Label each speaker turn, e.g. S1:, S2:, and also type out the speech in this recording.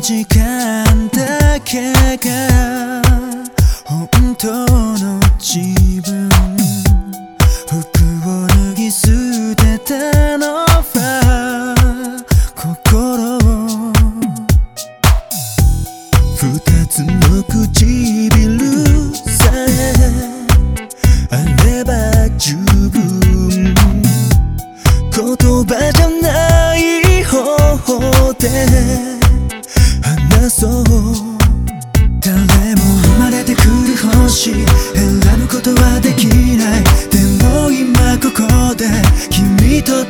S1: 時間だけが本当の自分、服を脱ぎ捨てたのは心、二つの唇さえあれば十分、言葉じゃない方法で話そう。誰も生まれてくる星選ぶことはできない。でも今ここで君と